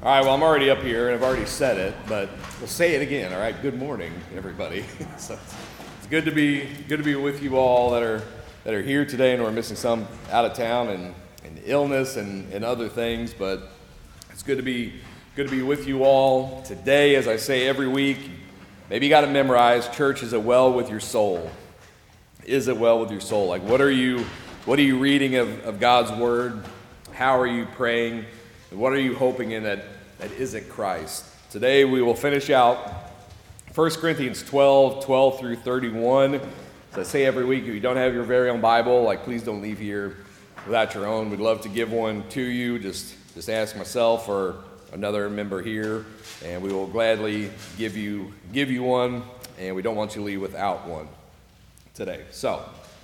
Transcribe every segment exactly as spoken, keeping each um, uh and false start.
All right, well, I'm already up here, and I've already said it, but we'll say it again, all right? Good morning, everybody. So it's good to be good to be with you all that are that are here today, and we're missing some out of town and, and illness and, and other things, but it's good to be good to be with you all today. As I say every week, maybe you got to memorize, church is it well with your soul. Is it well with your soul? Like, what are you what are you reading of, of God's word? How are you praying? And what are you hoping in that, that isn't Christ? Today we will finish out First Corinthians twelve, twelve through thirty-one. As I say every week, if you don't have your very own Bible, like please don't leave here without your own. We'd love to give one to you. Just, just ask myself or another member here, and we will gladly give you give you one, and we don't want you to leave without one today. So,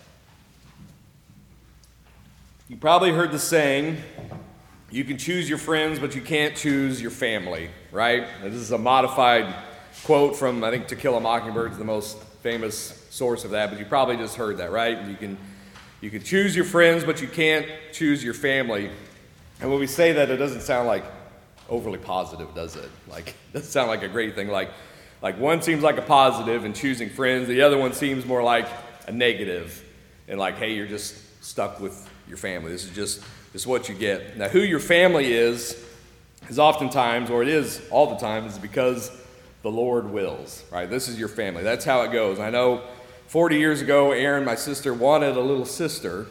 you probably heard the saying, you can choose your friends, but you can't choose your family, right? This is a modified quote from, I think, To Kill a Mockingbird is the most famous source of that, but you probably just heard that, right? You can you can choose your friends, but you can't choose your family. And when we say that, it doesn't sound like overly positive, does it? Like, it doesn't sound like a great thing. Like, like one seems like a positive in choosing friends, the other one seems more like a negative, and like, hey, you're just stuck with your family. This is just This is what you get. Now, who your family is, is oftentimes, or it is all the time, is because the Lord wills, right? This is your family. That's how it goes. I know forty years ago, Erin, my sister, wanted a little sister,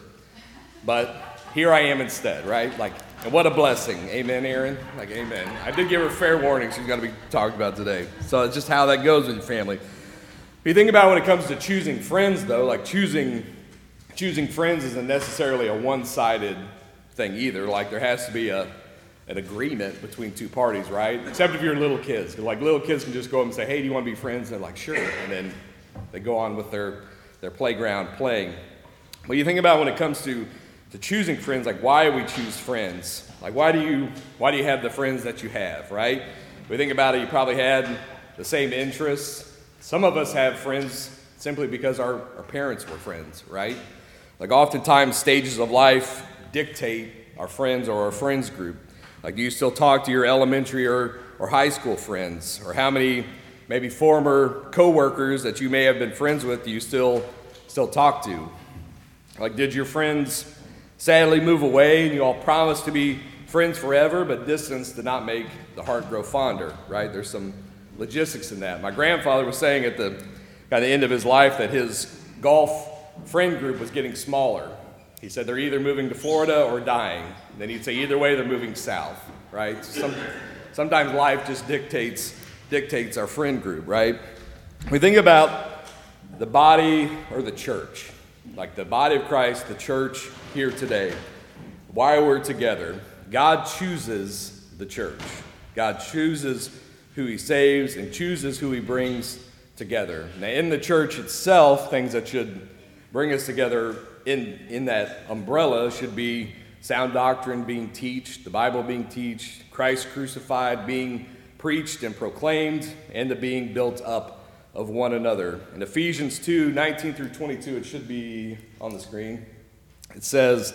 but here I am instead, right? Like, and what a blessing. Amen, Erin? Like, amen. I did give her fair warning she's going to be talked about today. So it's just how that goes with your family. If you think about when it comes to choosing friends, though, like choosing choosing friends isn't necessarily a one-sided thing either. Like, there has to be a an agreement between two parties, right? Except if you're little kids. Like, little kids can just go up and say, hey, do you want to be friends? And they're like, sure. And then they go on with their, their playground playing. But you think about when it comes to, to choosing friends, like, why we choose friends. Like, why do you why do you have the friends that you have, right? If we think about it, you probably had the same interests. Some of us have friends simply because our, our parents were friends, right? Like, oftentimes stages of life dictate our friends or our friends group. Like, do you still talk to your elementary or, or high school friends? Or how many maybe former coworkers that you may have been friends with do you still still talk to? Like, did your friends sadly move away and you all promised to be friends forever, but distance did not make the heart grow fonder, right? There's some logistics in that. My grandfather was saying at the, at the end of his life that his golf friend group was getting smaller. He said they're either moving to Florida or dying. And then he'd say either way they're moving south, right? So some, sometimes life just dictates dictates our friend group, right? We think about the body or the church, like the body of Christ, the church here today. Why we're together. God chooses the church. God chooses who he saves and chooses who he brings together. Now, in the church itself, things that should bring us together in, in that umbrella should be sound doctrine being taught, the Bible being taught, Christ crucified being preached and proclaimed, and the being built up of one another. In Ephesians two, nineteen through twenty-two, it should be on the screen. It says,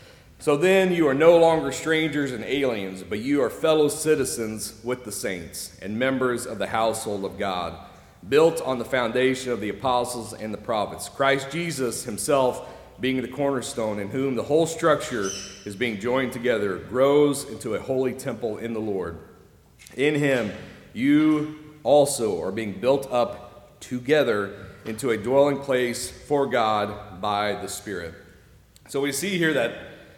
so then you are no longer strangers and aliens, but you are fellow citizens with the saints and members of the household of God, built on the foundation of the apostles and the prophets, Christ Jesus himself being the cornerstone, in whom the whole structure is being joined together, grows into a holy temple in the Lord. In him you also are being built up together into a dwelling place for God by the Spirit. So we see here that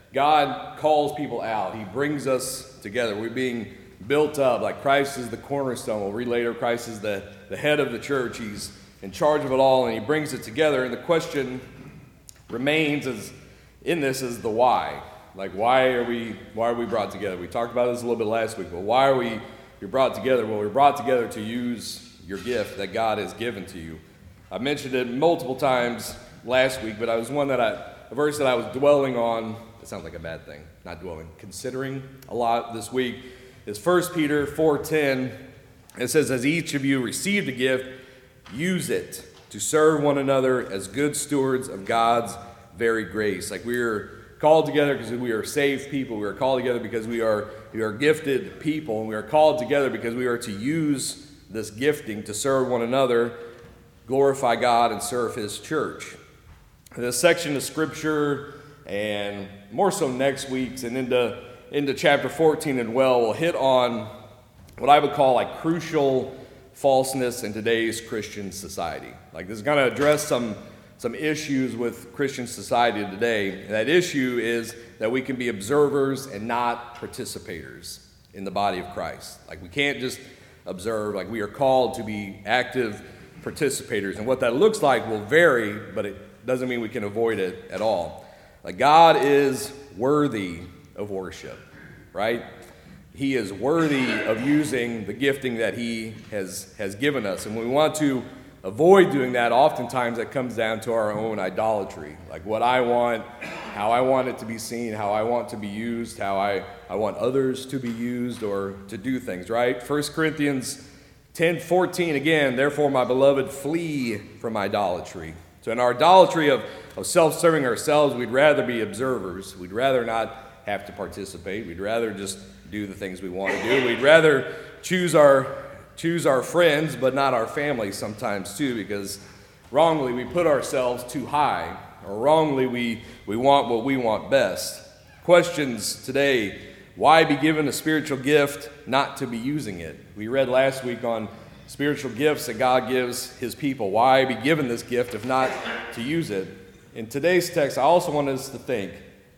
God calls people out. He brings us together. We're being built up, like Christ is the cornerstone. We'll read later, Christ is the, the head of the church. He's in charge of it all, and he brings it together. And the question remains is, in this is the why. Like, why are we why are we brought together? We talked about this a little bit last week, but why are we you're brought together? Well, we're brought together to use your gift that God has given to you. I mentioned it multiple times last week, but I was one that I, a verse that I was dwelling on. It sounds like a bad thing, not dwelling, considering a lot this week, is First Peter four ten. It says, as each of you received a gift, use it to serve one another as good stewards of God's very grace. Like, we're called together because we are saved people. We are called together because we are, we are gifted people. And we are called together because we are to use this gifting to serve one another, glorify God, and serve His church. This section of Scripture, and more so next week's and into, into chapter fourteen and well, will hit on what I would call like crucial falseness in today's Christian society. Like this is going to address some, some issues with Christian society today. And that issue is that we can be observers and not participators in the body of Christ. Like we can't just observe, like we are called to be active participators. And what that looks like will vary, but it doesn't mean we can avoid it at all. Like God is worthy of worship, right? He is worthy of using the gifting that He has, has given us. And when we want to avoid doing that, oftentimes that comes down to our own idolatry. Like what I want, how I want it to be seen, how I want to be used, how I, I want others to be used or to do things, right? First Corinthians ten fourteen, again, therefore, my beloved, flee from idolatry. So in our idolatry of, of self-serving ourselves, we'd rather be observers. We'd rather not have to participate. We'd rather just do the things we want to do. We'd rather choose our choose our friends, but not our family sometimes too, because wrongly we put ourselves too high, or wrongly we, we want what we want best. Questions today: why be given a spiritual gift not to be using it? We read last week on spiritual gifts that God gives His people. Why be given this gift if not to use it? In today's text, I also want us to think,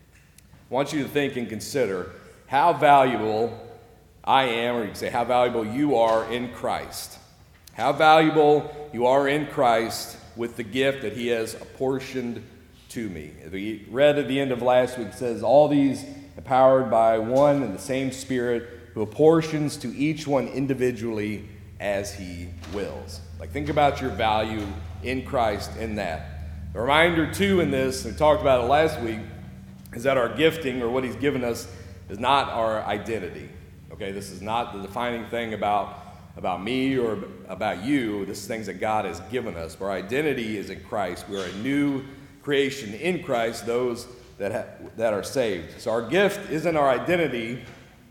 I want you to think and consider how valuable I am, or you can say how valuable you are in Christ. How valuable you are in Christ with the gift that He has apportioned to me. We read at the end of last week, it says, all these empowered by one and the same Spirit, who apportions to each one individually as He wills. Like, think about your value in Christ in that. The reminder, too, in this, we talked about it last week, is that our gifting, or what He's given us, is not our identity. Okay, this is not the defining thing about, about me or about you. This is things that God has given us. But our identity is in Christ. We are a new creation in Christ, those that ha- that are saved. So our gift isn't our identity,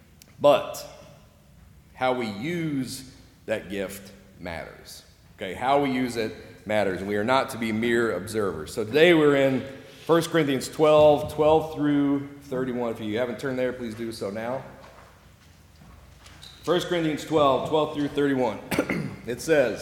but how we use that gift matters. Okay, how we use it matters. And we are not to be mere observers. So today we're in First Corinthians twelve, twelve through thirty-one. If you haven't turned there, please do so now. First Corinthians twelve, twelve through thirty-one. It says,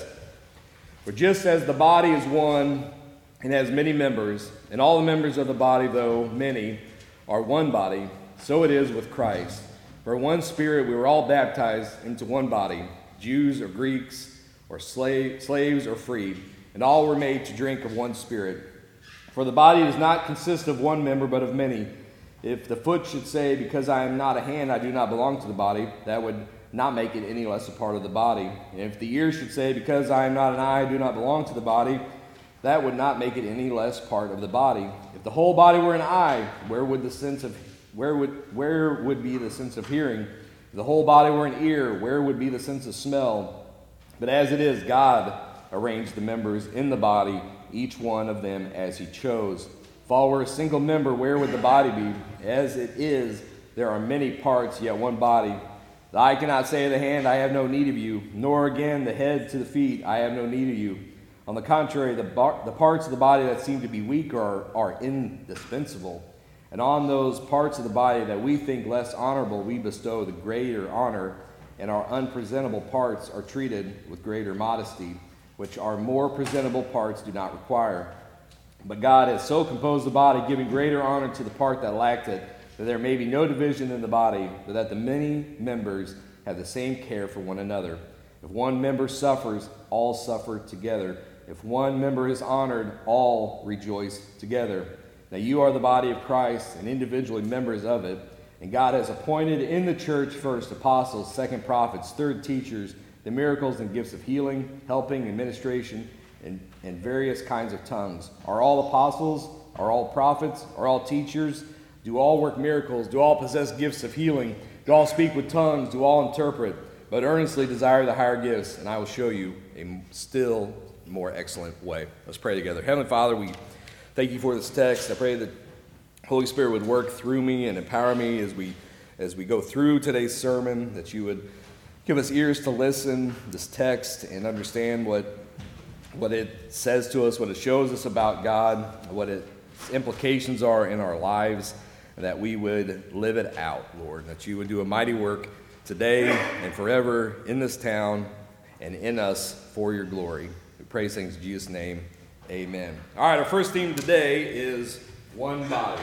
for just as the body is one and has many members, and all the members of the body, though many, are one body, so it is with Christ. For one Spirit we were all baptized into one body, Jews or Greeks, or slave, slaves or freed, and all were made to drink of one Spirit. For the body does not consist of one member, but of many. If the foot should say, because I am not a hand, I do not belong to the body, that would not make it any less a part of the body. And if the ear should say, because I am not an eye, I do not belong to the body, that would not make it any less part of the body. If the whole body were an eye, where would the sense of where would where would be the sense of hearing? If the whole body were an ear, where would be the sense of smell? But as it is, God arranged the members in the body, each one of them as He chose. If all were a single member, where would the body be? As it is, there are many parts, yet one body. The eye cannot say to the hand, I have no need of you, nor again the head to the feet, I have no need of you. On the contrary, the, bar- the parts of the body that seem to be weak are, are indispensable. And on those parts of the body that we think less honorable, we bestow the greater honor, and our unpresentable parts are treated with greater modesty, which our more presentable parts do not require. But God has so composed the body, giving greater honor to the part that lacked it, that there may be no division in the body, but that the many members have the same care for one another. If one member suffers, all suffer together. If one member is honored, all rejoice together. Now you are the body of Christ, and individually members of it. And God has appointed in the church first apostles, second prophets, third teachers, the miracles and gifts of healing, helping, administration, and, and various kinds of tongues. Are all apostles? Are all prophets? Are all teachers? Do all work miracles? Do all possess gifts of healing? Do all speak with tongues? Do all interpret? But earnestly desire the higher gifts, and I will show you a still more excellent way. Let's pray together. Heavenly Father, we thank you for this text. I pray that Holy Spirit would work through me and empower me as we as we go through today's sermon, that you would give us ears to listen this text and understand what what it says to us, what it shows us about God, what its implications are in our lives, and that we would live it out, Lord, that you would do a mighty work today and forever in this town and in us for your glory. We praise things in Jesus' name. Amen. All right, our first theme today is one body.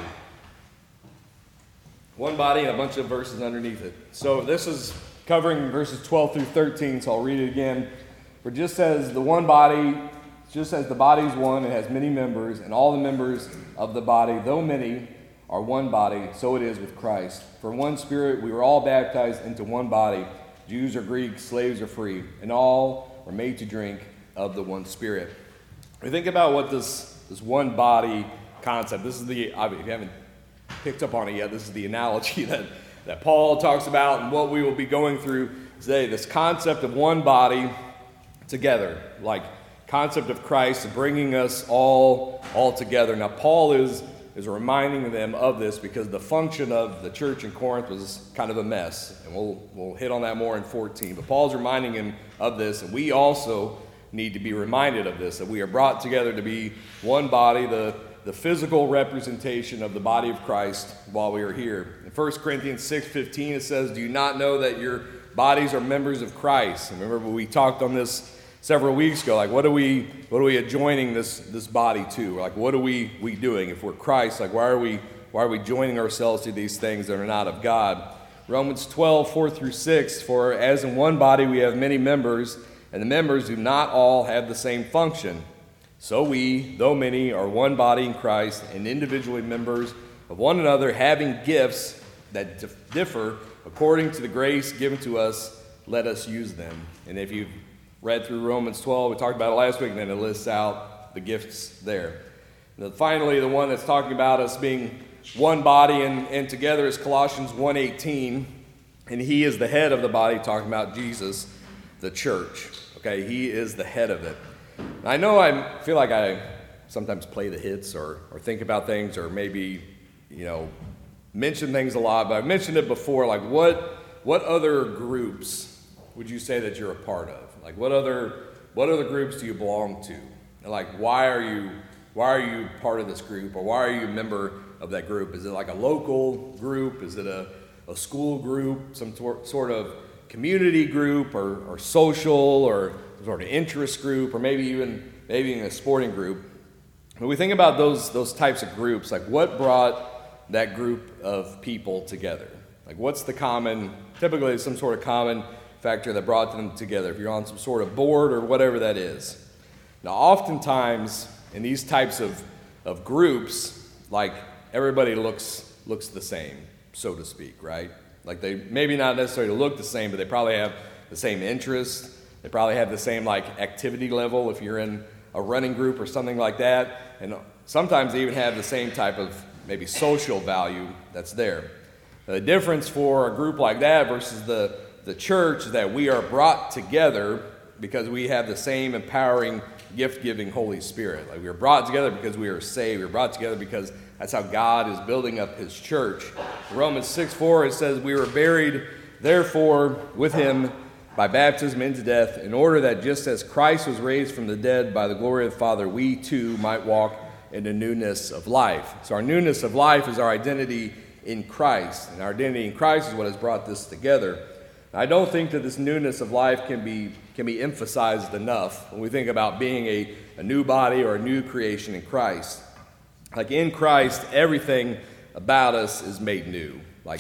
One body and a bunch of verses underneath it. So this is covering verses twelve through thirteen, so I'll read it again. For just as the one body, just as the body is one and has many members, and all the members of the body, though many, are one body, so it is with Christ. For one Spirit we were all baptized into one body, Jews or Greeks, slaves or free, and all were made to drink of the one Spirit. We think about what this, this one body concept, this is the, if you haven't picked up on it yet, this is the analogy that, that Paul talks about and what we will be going through today, this concept of one body together, like concept of Christ bringing us all, all together. Now, Paul is, is reminding them of this because the function of the church in Corinth was kind of a mess, and we'll, we'll hit on that more in fourteen, but Paul's reminding him of this, and we also need to be reminded of this, that we are brought together to be one body, the the physical representation of the body of Christ while we are here. In First Corinthians six fifteen, it says, do you not know that your bodies are members of Christ? And remember, we talked on this several weeks ago, like what are we what are we adjoining this, this body to? Like what are we, we doing? If we're Christ, like why are we why are we joining ourselves to these things that are not of God? Romans twelve, four through six, for as in one body we have many members, and the members do not all have the same function. So we, though many, are one body in Christ and individually members of one another, having gifts that differ according to the grace given to us, let us use them. And if you've read through Romans twelve, we talked about it last week, and then it lists out the gifts there. And then finally, the one that's talking about us being one body and, and together is Colossians one eighteen, and he is the head of the body, talking about Jesus, the church. Okay, he is the head of it. I know I feel like I sometimes play the hits or, or think about things or maybe, you know, mention things a lot, but I've mentioned it before, like what what other groups would you say that you're a part of? Like what other what other groups do you belong to? And like why are you why are you part of this group, or why are you a member of that group? Is it like a local group? Is it a, a school group, some tor- sort of community group or, or social or sort of interest group, or maybe even maybe in a sporting group? When we think about those those types of groups, like what brought that group of people together? Like what's the common, typically some sort of common factor that brought them together, if you're on some sort of board or whatever that is. Now oftentimes in these types of, of groups, like everybody looks looks the same, so to speak, right? Like they maybe not necessarily look the same, but they probably have the same interests. They probably have the same like activity level if you're in a running group or something like that. And sometimes they even have the same type of maybe social value that's there. The difference for a group like that versus the, the church is that we are brought together because we have the same empowering, gift-giving Holy Spirit. Like we are brought together because we are saved. We are brought together because that's how God is building up his church. In Romans six four, it says, we were buried, therefore, with him by baptism into death, in order that just as Christ was raised from the dead by the glory of the Father, we too might walk in the newness of life. So our newness of life is our identity in Christ, and our identity in Christ is what has brought this together. I don't think that this newness of life can be can be emphasized enough when we think about being a, a new body or a new creation in Christ. Like in Christ, everything about us is made new. Like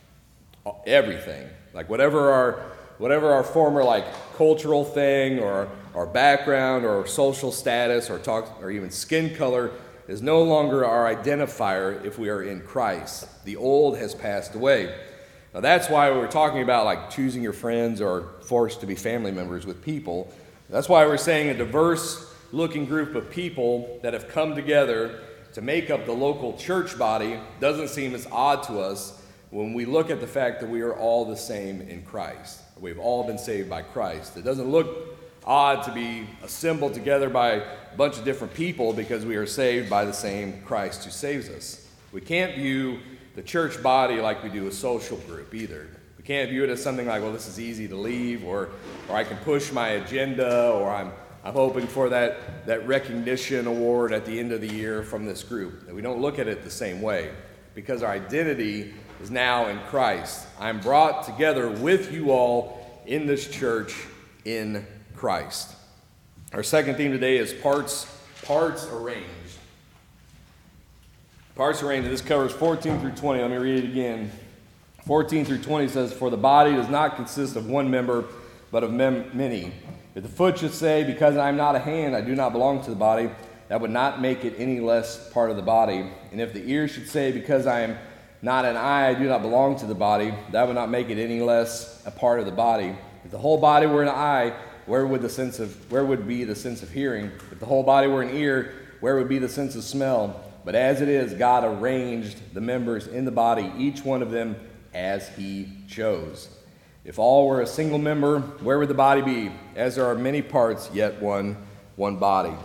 everything. Like whatever our whatever our former like cultural thing or our background or our social status or talk or even skin color is no longer our identifier if we are in Christ. The old has passed away. Now that's why we're talking about like choosing your friends or forced to be family members with people. That's why we're saying a diverse looking group of people that have come together to make up the local church body doesn't seem as odd to us when we look at the fact that we are all the same in Christ. We've all been saved by Christ. It doesn't look odd to be assembled together by a bunch of different people because we are saved by the same Christ who saves us. We can't view the church body like we do a social group either. We can't view it as something like, well, this is easy to leave, or or I can push my agenda, or I'm I'm hoping for that, that recognition award at the end of the year from this group. And we don't look at it the same way, because our identity is now in Christ. I'm brought together with you all in this church in Christ. Our second theme today is parts, parts arranged. Parts arranged. This covers fourteen through twenty. Let me read it again. fourteen through twenty says, "For the body does not consist of one member, but of mem- many. If the foot should say, because I am not a hand, I do not belong to the body, that would not make it any less part of the body. And if the ear should say, because I am not an eye, I do not belong to the body, that would not make it any less a part of the body. If the whole body were an eye, where would the sense of where would be the sense of hearing? If the whole body were an ear, where would be the sense of smell? But as it is, God arranged the members in the body, each one of them as he chose. If all were a single member, where would the body be? As there are many parts, yet one, one body."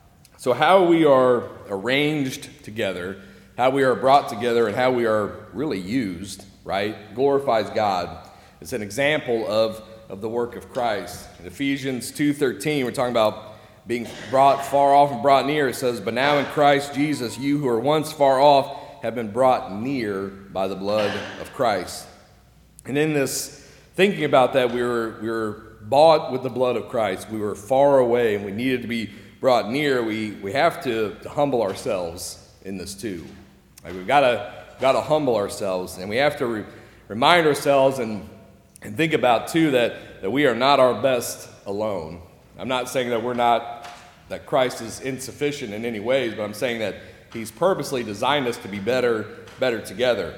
So how we are arranged together, how we are brought together, and how we are really used, right, glorifies God. It's an example of, of the work of Christ. In Ephesians two thirteen, we're talking about being brought far off and brought near. It says, "But now in Christ Jesus, you who were once far off have been brought near by the blood of Christ." And in this thinking about that, we were we were bought with the blood of Christ. We were far away, and we needed to be brought near. We we have to, to humble ourselves in this too. Like we've got to got to humble ourselves, and we have to re- remind ourselves and and think about too that that we are not our best alone. I'm not saying that we're not that Christ is insufficient in any ways, but I'm saying that He's purposely designed us to be better better together.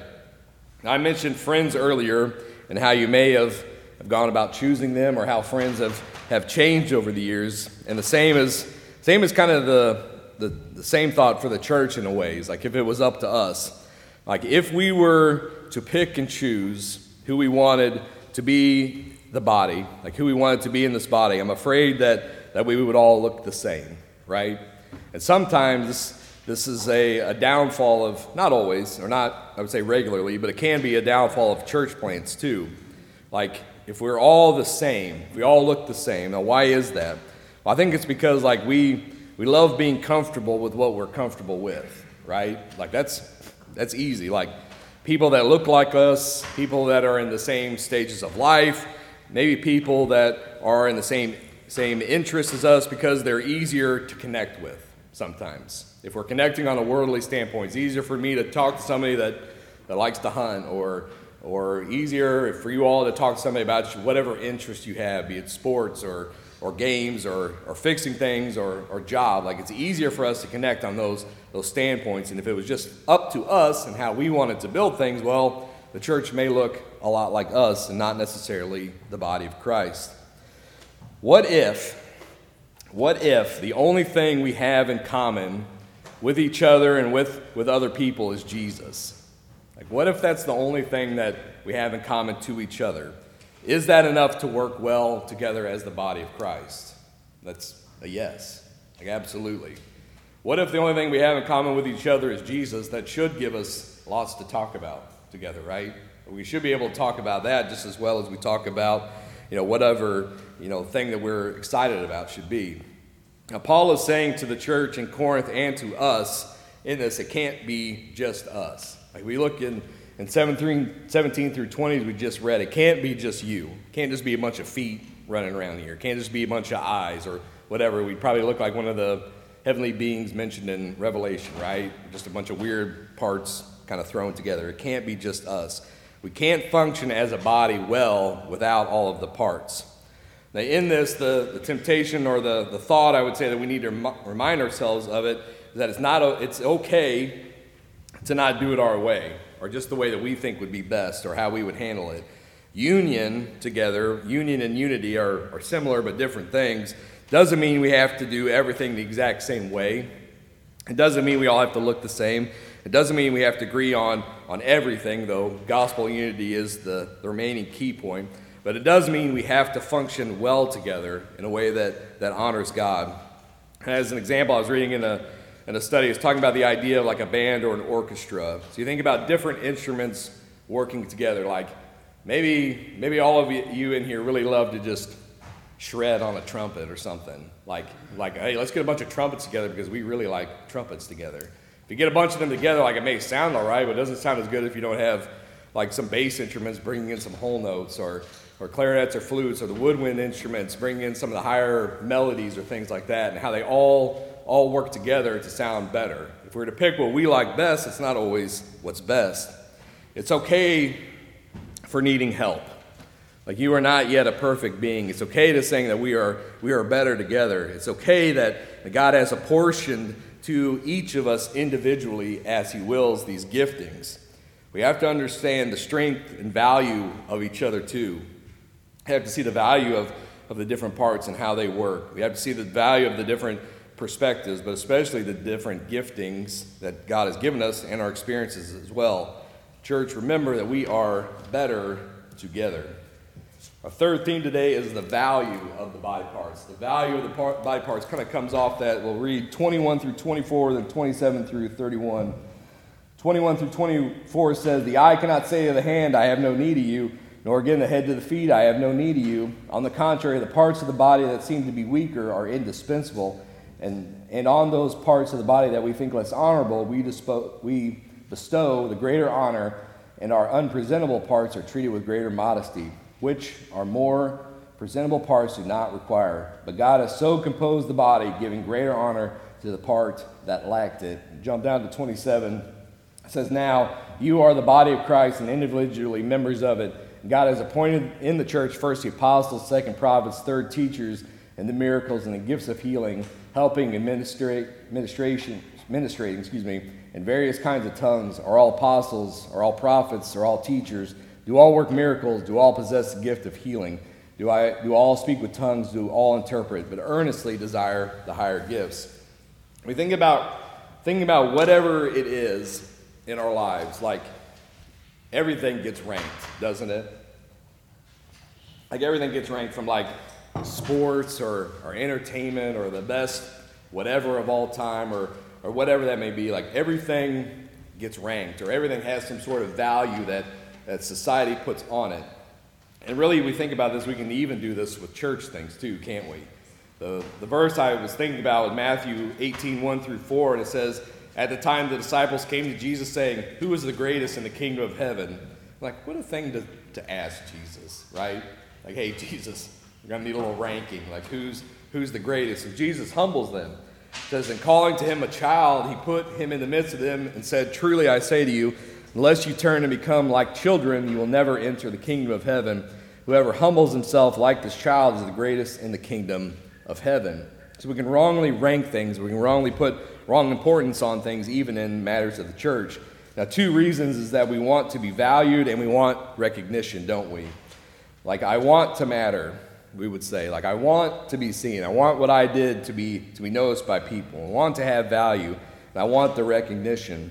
I mentioned friends earlier, and how you may have, have gone about choosing them, or how friends have, have changed over the years. And the same is same is kind of the, the the same thought for the church in a way. It's like if it was up to us, like if we were to pick and choose who we wanted to be the body, like who we wanted to be in this body, I'm afraid that, that we would all look the same, right? And sometimes this, this is a, a downfall of, not always, or not, I would say regularly, but it can be a downfall of church plants too. Like, if we're all the same, if we all look the same, now why is that? Well, I think it's because, like, we we love being comfortable with what we're comfortable with, right? Like, that's that's easy. Like, people that look like us, people that are in the same stages of life, maybe people that are in the same same interests as us, because they're easier to connect with sometimes. If we're connecting on a worldly standpoint, it's easier for me to talk to somebody that, that likes to hunt, or or easier for you all to talk to somebody about whatever interest you have, be it sports or or games or or fixing things or or job. Like, it's easier for us to connect on those those standpoints. And if it was just up to us and how we wanted to build things, well, the church may look a lot like us and not necessarily the body of Christ. What if, what if the only thing we have in common with each other and with, with other people is Jesus? Like, what if that's the only thing that we have in common to each other? Is that enough to work well together as the body of Christ? That's a yes. Like, absolutely. What if the only thing we have in common with each other is Jesus? That should give us lots to talk about together, right? We should be able to talk about that just as well as we talk about, you know, whatever, you know, thing that we're excited about should be. Now, Paul is saying to the church in Corinth and to us in this, it can't be just us. Like, we look in, in seventeen through twenty, we just read, it can't be just you. It can't just be a bunch of feet running around here. It can't just be a bunch of eyes or whatever. We'd probably look like one of the heavenly beings mentioned in Revelation, right? Just a bunch of weird parts kind of thrown together. It can't be just us. We can't function as a body well without all of the parts. Now, in this, the, the temptation or the, the thought I would say that we need to rem- remind ourselves of it is that it's not it's okay to not do it our way, or just the way that we think would be best, or how we would handle it. Union together, union and unity are, are similar but different things. Doesn't mean we have to do everything the exact same way. It doesn't mean we all have to look the same. It doesn't mean we have to agree on, on everything, though gospel unity is the, the remaining key point. But it does mean we have to function well together in a way that, that honors God. As an example, I was reading in a, in a study. It's talking about the idea of like a band or an orchestra. So you think about different instruments working together. Like maybe maybe all of you in here really love to just shred on a trumpet or something. Like like hey, let's get a bunch of trumpets together because we really like trumpets together. If you get a bunch of them together, like it may sound all right, but it doesn't sound as good if you don't have like some bass instruments bringing in some whole notes, or or clarinets or flutes, or the woodwind instruments bringing in some of the higher melodies or things like that, and how they all all work together to sound better. If we're to pick what we like best, it's not always what's best. It's okay for needing help. Like you are not yet a perfect being. It's okay to sing that we are we are better together. It's okay that, that God has apportioned to each of us individually as he wills these giftings. We have to understand the strength and value of each other too. We have to see the value of, of the different parts and how they work. We have to see the value of the different perspectives, but especially the different giftings that God has given us and our experiences as well. Church, remember that we are better together. Our third theme today is the value of the body parts. The value of the part, body parts kind of comes off that. We'll read twenty-one through twenty-four, then twenty-seven through thirty-one. twenty-one through twenty-four says, "The eye cannot say to the hand, I have no need of you, nor again the head to the feet, I have no need of you. On the contrary, the parts of the body that seem to be weaker are indispensable, and, and on those parts of the body that we think less honorable, we, dispo- we bestow the greater honor, and our unpresentable parts are treated with greater modesty, which our more presentable parts do not require. But God has so composed the body, giving greater honor to the part that lacked it." Jump down to twenty-seven. It says, "Now you are the body of Christ and individually members of it. God has appointed in the church first the apostles, second prophets, third teachers, and the miracles and the gifts of healing, helping administrate, administration, administrating, excuse me, and various kinds of tongues. Are all apostles? Are all prophets? Are all teachers? Do all work miracles? Do all possess the gift of healing? Do I do all speak with tongues? Do all interpret? But earnestly desire the higher gifts." We think about thinking about whatever it is in our lives, like everything gets ranked, doesn't it? Like everything gets ranked, from like sports or, or entertainment or the best whatever of all time, or or whatever that may be. Like everything gets ranked, or everything has some sort of value that, that society puts on it. And really, we think about this, we can even do this with church things too, can't we? The, the verse I was thinking about was Matthew eighteen, one through four, and it says, "At the time the disciples came to Jesus saying, 'Who is the greatest in the kingdom of heaven?'" Like, what a thing to, to ask Jesus, right? Like, hey, Jesus, we're going to need a little ranking. Like, who's who's the greatest? And Jesus humbles them. It says, "And calling to him a child, he put him in the midst of them and said, 'Truly I say to you, unless you turn and become like children, you will never enter the kingdom of heaven. Whoever humbles himself like this child is the greatest in the kingdom of heaven.'" So we can wrongly rank things. We can wrongly put wrong importance on things, even in matters of the church. Now, two reasons is that we want to be valued and we want recognition, don't we? Like, I want to matter, we would say. Like, I want to be seen. I want what I did to be to be noticed by people. I want to have value, and I want the recognition.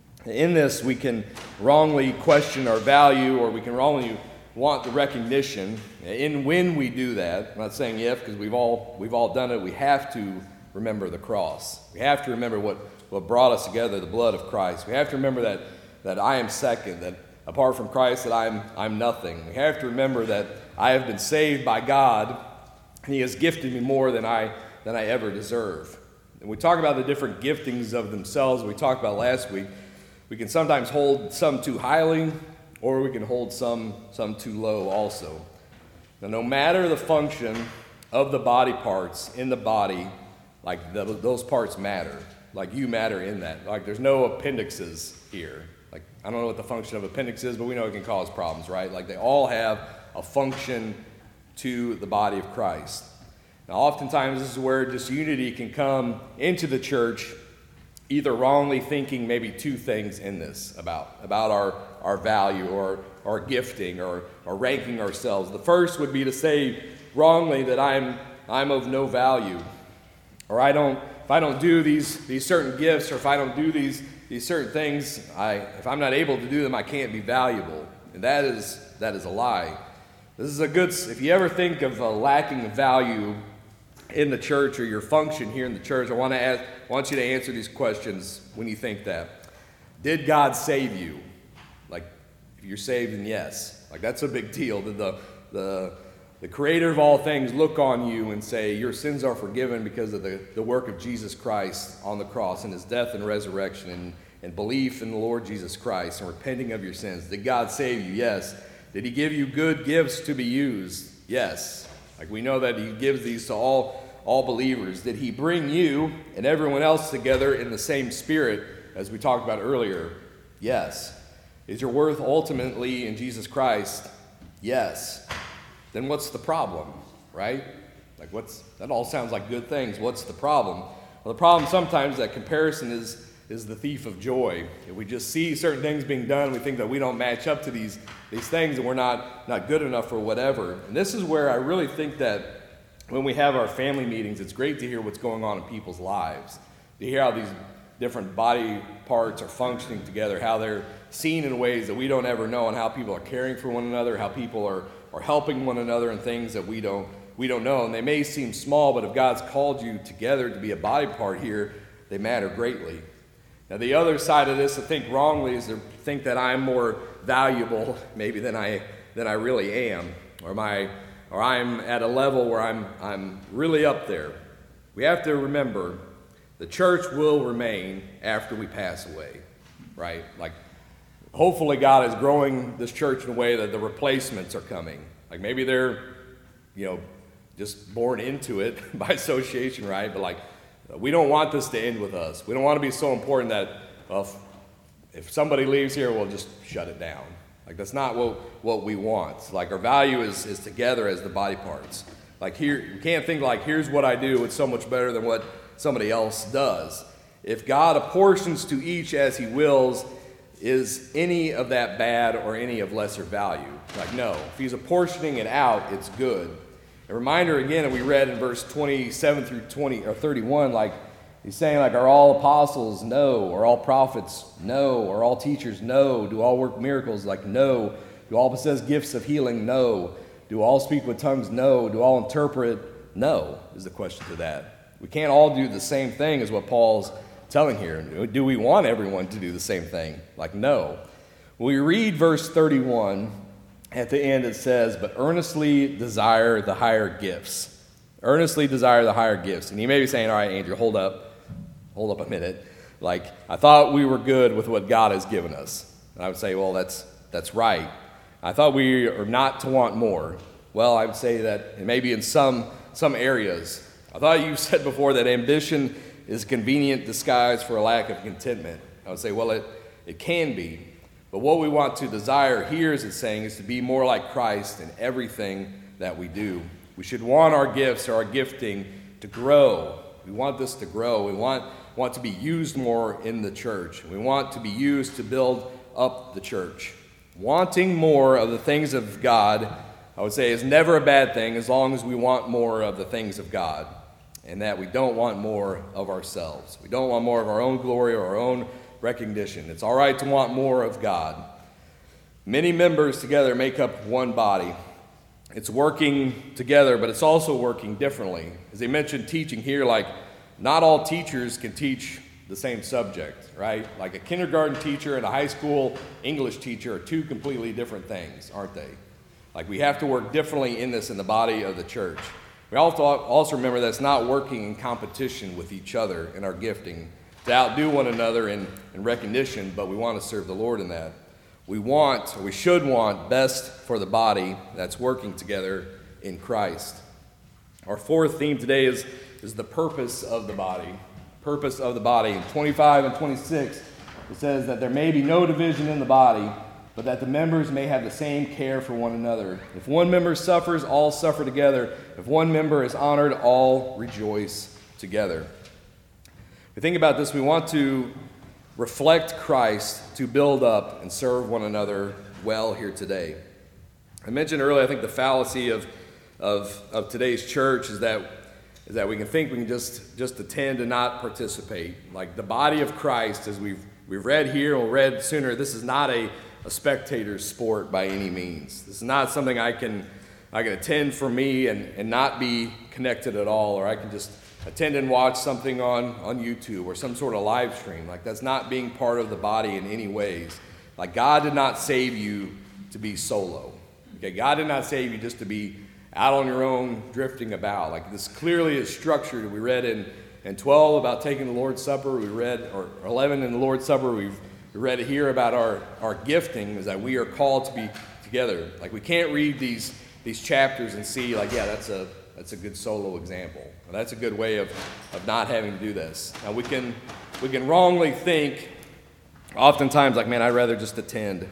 In this, we can wrongly question our value, or we can wrongly want the recognition. And when we do that, I'm not saying if, because we've all we've all done it, we have to remember the cross. We have to remember what, what brought us together, the blood of Christ. We have to remember that that I am second, that apart from Christ, that I'm I'm nothing. We have to remember that I have been saved by God, and he has gifted me more than I than I ever deserve. And we talk about the different giftings of themselves we talked about last week. We can sometimes hold some too highly, or we can hold some some too low also. Now, no matter the function of the body parts in the body, like the, those parts matter. Like you matter in that. Like there's no appendixes here. Like I don't know what the function of appendix is, but we know it can cause problems, right? Like they all have a function to the body of Christ. Now, oftentimes this is where disunity can come into the church, either wrongly thinking maybe two things in this about, about our, our value or our gifting or, or ranking ourselves. The first would be to say wrongly that I'm I'm of no value, or I don't if I don't do these these certain gifts, or if I don't do these these certain things, I if I'm not able to do them, I can't be valuable. And that is that is a lie. This is a good, if you ever think of a lacking of value in the church or your function here in the church, I want to ask, I want you to answer these questions when you think that. Did God save you? Like, if you're saved, then yes. Like, that's a big deal. Did the, the, the creator of all things look on you and say, your sins are forgiven because of the, the work of Jesus Christ on the cross and his death and resurrection and, and belief in the Lord Jesus Christ and repenting of your sins? Did God save you? Yes. Did he give you good gifts to be used? Yes. Like, we know that he gives these to all, all believers. Did he bring you and everyone else together in the same spirit as we talked about earlier? Yes. Is your worth ultimately in Jesus Christ? Yes. Then what's the problem, right? Like, what's that all sounds like good things. What's the problem? Well, the problem sometimes that comparison is is the thief of joy. If we just see certain things being done, we think that we don't match up to these, these things and we're not, not good enough or whatever. And this is where I really think that when we have our family meetings, it's great to hear what's going on in people's lives, to hear how these different body parts are functioning together, how they're seen in ways that we don't ever know, and how people are caring for one another, how people are, are helping one another in things that we don't, we don't know. And they may seem small, but if God's called you together to be a body part here, they matter greatly. Now, the other side of this, I think wrongly, is to think that I'm more valuable maybe than I than I really am, or my or I'm at a level where I'm I'm really up there. We have to remember the church will remain after we pass away, right? Like, hopefully God is growing this church in a way that the replacements are coming. Like, maybe they're, you know, just born into it by association, right? But like, we don't want this to end with us. We don't want to be so important that, well, if, if somebody leaves here, we'll just shut it down. Like, that's not what, what we want. Like, our value is, is together as the body parts. Like, here, you can't think like, here's what I do, it's so much better than what somebody else does. If God apportions to each as he wills, is any of that bad or any of lesser value? Like, no. If he's apportioning it out, it's good. A reminder again that we read in verse twenty-seven through twenty or thirty-one, like he's saying, like, are all apostles? No. Are all prophets? No. Are all teachers? No. Do all work miracles? Like, no. Do all possess gifts of healing? No. Do all speak with tongues? No. Do all interpret? No, is the question to that. We can't all do the same thing, is what Paul's telling here. Do we want everyone to do the same thing? Like, no. When we read verse thirty-one, at the end it says, but earnestly desire the higher gifts. Earnestly desire the higher gifts. And you may be saying, all right, Andrew, hold up. Hold up a minute. Like, I thought we were good with what God has given us. And I would say, well, that's that's right. I thought we are not to want more. Well, I would say that maybe in some some areas. I thought you said before that ambition is a convenient disguise for a lack of contentment. I would say, well, it, it can be. But what we want to desire here, as it's saying, is to be more like Christ in everything that we do. We should want our gifts or our gifting to grow. We want this to grow. We want, want to be used more in the church. We want to be used to build up the church. Wanting more of the things of God, I would say, is never a bad thing as long as we want more of the things of God, and that we don't want more of ourselves. We don't want more of our own glory or our own recognition. It's all right to want more of God. Many members together make up one body. It's working together, but it's also working differently. As they mentioned teaching here, like, not all teachers can teach the same subject, right? Like, a kindergarten teacher and a high school English teacher are two completely different things, aren't they? Like, we have to work differently in this in the body of the church. We also remember that it's not working in competition with each other in our gifting to outdo one another in, in recognition, but we want to serve the Lord in that. We want, or we should want, best for the body that's working together in Christ. Our fourth theme today is, is the purpose of the body. Purpose of the body. In twenty-five and twenty-six, it says that there may be no division in the body, but that the members may have the same care for one another. If one member suffers, all suffer together. If one member is honored, all rejoice together. We think about this, we want to reflect Christ to build up and serve one another well here today. I mentioned earlier, I think the fallacy of, of, of today's church is that, is that we can think we can just, just attend and not participate. Like, the body of Christ, as we've, we've read here or read sooner, this is not a, a spectator's sport by any means. This is not something I can I can attend for me and, and not be connected at all, or I can just attend and watch something on, on YouTube or some sort of live stream. Like, that's not being part of the body in any ways. Like, God did not save you to be solo. Okay, God did not save you just to be out on your own, drifting about. Like, this clearly is structured. We read in, in twelve about taking the Lord's Supper. We read, or eleven in the Lord's Supper, we've we read here about our, our gifting, is that we are called to be together. Like, we can't read these these chapters and see, like, yeah, that's a that's a good solo example. Or that's a good way of, of not having to do this. Now, we can we can wrongly think, oftentimes, like, man, I'd rather just attend.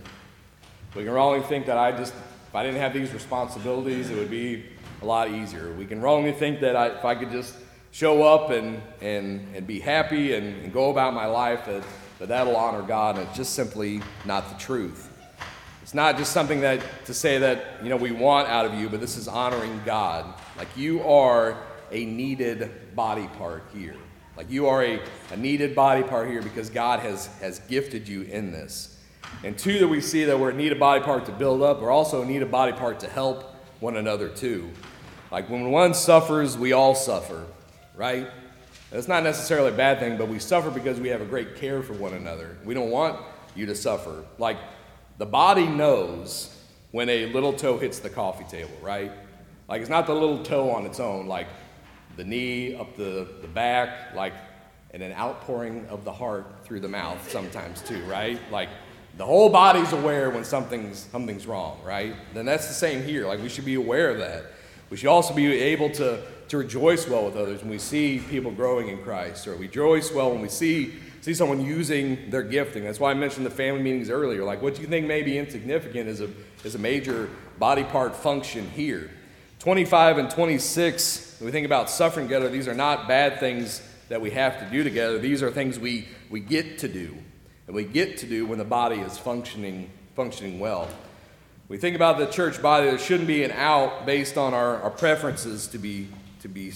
We can wrongly think that I just, if I didn't have these responsibilities, it would be a lot easier. We can wrongly think that I, if I could just show up and and, and be happy and, and go about my life, that, that that'll honor God, and it's just simply not the truth. It's not just something that to say that, you know, we want out of you, but this is honoring God. Like, you are a needed body part here. Like, you are a, a needed body part here because God has, has gifted you in this. And two, that we see that we're a needed body part to build up, we're also a needed body part to help one another too. Like, when one suffers, we all suffer, right? That's not necessarily a bad thing, but we suffer because we have a great care for one another. We don't want you to suffer. Like, the body knows when a little toe hits the coffee table, right? Like, it's not the little toe on its own, like the knee up the, the back, like, and an outpouring of the heart through the mouth sometimes too, right? Like, the whole body's aware when something's something's wrong, right? Then that's the same here. Like, we should be aware of that. We should also be able to, to rejoice well with others when we see people growing in Christ, or we rejoice well when we see see someone using their gifting. That's why I mentioned the family meetings earlier. Like, what you think may be insignificant is a is a major body part function here. twenty-five and twenty-six, when we think about suffering together, these are not bad things that we have to do together. These are things we, we get to do. And we get to do when the body is functioning functioning well. We think about the church body, there shouldn't be an out based on our, our preferences to be to be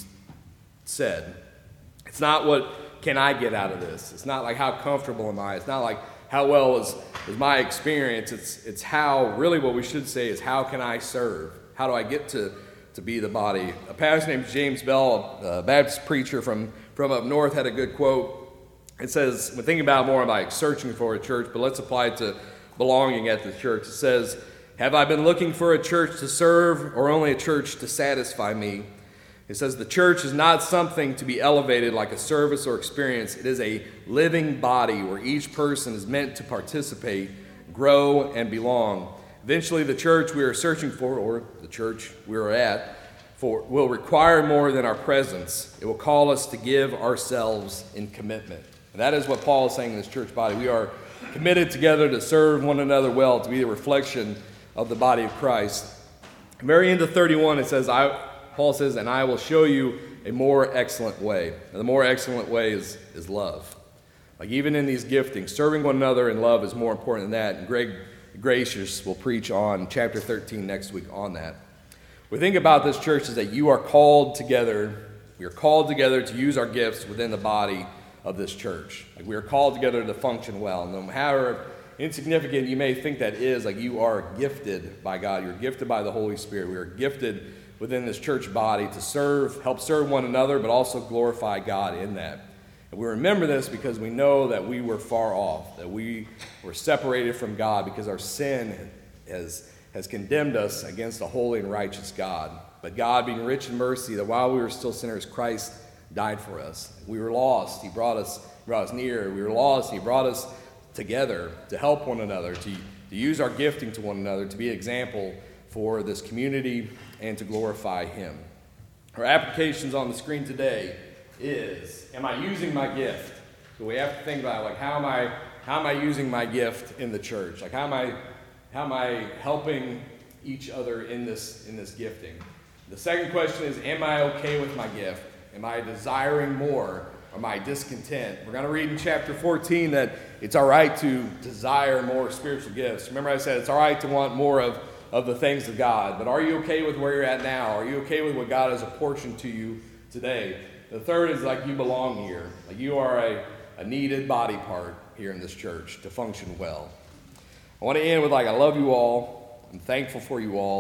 said. It's not what can I get out of this. It's not like how comfortable am I. It's not like how well is, is my experience. It's it's how, really what we should say is, how can I serve? How do I get to, to be the body? A pastor named James Bell, a Baptist preacher from, from up north, had a good quote. It says, we're thinking about more like searching for a church, but let's apply it to belonging at the church. It says, have I been looking for a church to serve, or only a church to satisfy me? It says, the church is not something to be elevated like a service or experience. It is a living body where each person is meant to participate, grow, and belong. Eventually, the church we are searching for, or the church we are at, for, will require more than our presence. It will call us to give ourselves in commitment. And that is what Paul is saying in this church body. We are committed together to serve one another well, to be a reflection of the body of Christ. Very into thirty-one, it says, I, Paul says, and I will show you a more excellent way. And the more excellent way is, is love. Like, even in these giftings, serving one another in love is more important than that. And Greg Gracious will preach on chapter thirteen next week on that. We think about this church is that you are called together. We are called together to use our gifts within the body of this church. Like, we are called together to function well. No matter how insignificant you may think that is, like, you are gifted by God. You're gifted by the Holy Spirit. We are gifted within this church body to serve, help serve one another, but also glorify God in that. And we remember this because we know that we were far off, that we were separated from God because our sin has, has condemned us against a holy and righteous God. But God, being rich in mercy, that while we were still sinners, Christ died for us. We were lost. He brought us, brought us near. We were lost. He brought us together to help one another, to, to use our gifting to one another, to be an example for this community and to glorify Him. Our applications on the screen today is, am I using my gift? So we have to think about, like, how am I how am I using my gift in the church? Like, how am I how am I helping each other in this in this gifting? The second question is, am I okay with my gift? Am I desiring more? Or am I discontent? We're going to read in chapter fourteen that it's all right to desire more spiritual gifts. Remember I said it's all right to want more of, of the things of God. But are you okay with where you're at now? Are you okay with what God has apportioned to you today? The third is, like, you belong here. Like, you are a, a needed body part here in this church to function well. I want to end with, like, I love you all. I'm thankful for you all.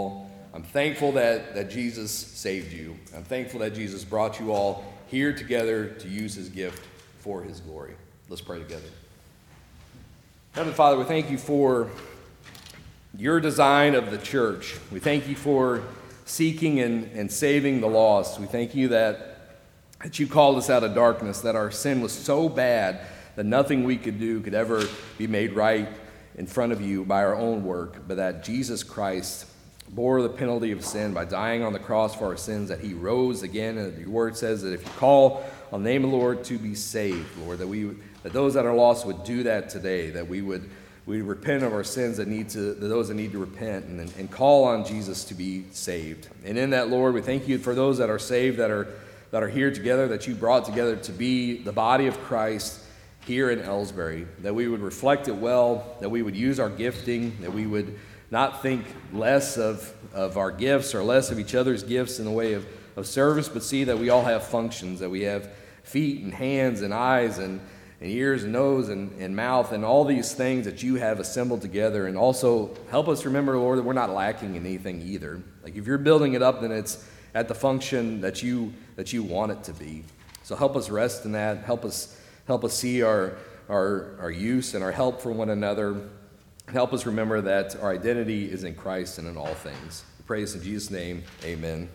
I'm thankful that, that Jesus saved you. I'm thankful that Jesus brought you all here together to use his gift for his glory. Let's pray together. Heavenly Father, we thank you for your design of the church. We thank you for seeking and, and saving the lost. We thank you that, that you called us out of darkness, that our sin was so bad that nothing we could do could ever be made right in front of you by our own work, but that Jesus Christ bore the penalty of sin by dying on the cross for our sins, that he rose again, and your word says that if you call on the name of the Lord to be saved, Lord, that we that those that are lost would do that today, that we would we repent of our sins that need to those that need to repent and, and call on Jesus to be saved. And in that, Lord, we thank you for those that are saved, that are that are here together, that you brought together to be the body of Christ here in Ellsbury, that we would reflect it well, that we would use our gifting, that we would not think less of, of our gifts or less of each other's gifts in the way of, of service, but see that we all have functions, that we have feet and hands and eyes and, and ears and nose and, and mouth and all these things that you have assembled together. And also help us remember, Lord, that we're not lacking in anything either. Like if you're building it up, then it's at the function that you that you want it to be. So help us rest in that. Help us help us see our our, our use and our help for one another. Help us remember that our identity is in Christ and in all things. We pray this in Jesus' name. Amen.